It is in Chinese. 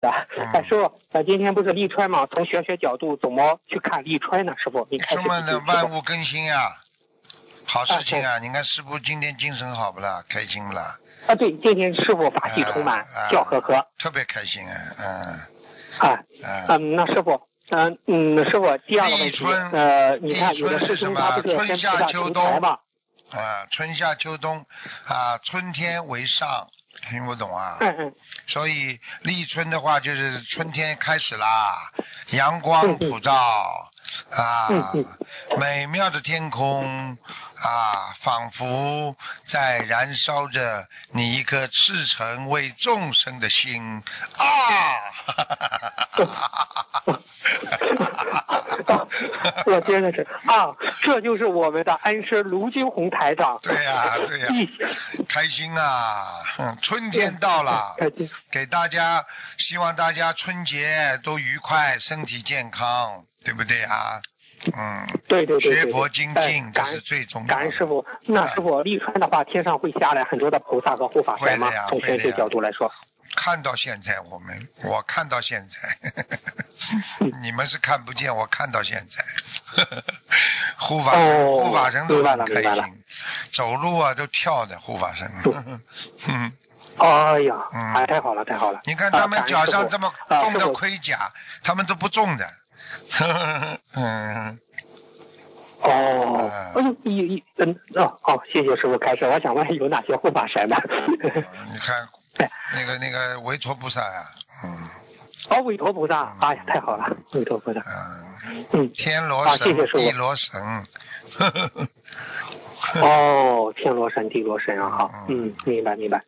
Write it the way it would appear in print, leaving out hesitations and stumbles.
师傅，今天不是立春嘛？从玄学角度怎么去看立春呢？师傅，你开始。 出门的万物更新呀，好事情啊！你看师傅今天精神好不啦？开心不啦？ 对，今天师傅法喜充满，笑呵呵， 特别开心那师傅，师傅第二个问题，你看有的师兄他不是春夏秋冬嘛？ 春夏秋冬春天为上，听不懂啊？所以立春的话就是春天开始啦，阳光普照美妙的天空仿佛在燃烧着你一颗赤诚为众生的心我真的是这就是我们的恩师卢金红台长。 对呀，开心春天到了，给大家，希望大家春节都愉快，身体健康，对不对啊？ 对， 学佛精进，这是最重要的。 感恩师傅。那师傅，立春的话，天上会下来很多的菩萨和护法神吗？从玄学角度来说。 看到现在，我看到现在，你们是看不见，我看到现在。护法神都很开心，走路都跳的护法神。 哎呀，太好了。 你看他们脚上这么重的盔甲，他们都不重的。 谢谢师傅开示。我想问有哪些护法神呢？ 你看那个韦陀菩萨呀， 韦陀菩萨，哎呀，太好了，韦陀菩萨， 天罗神，地罗神。 天罗神，地罗神好，明白。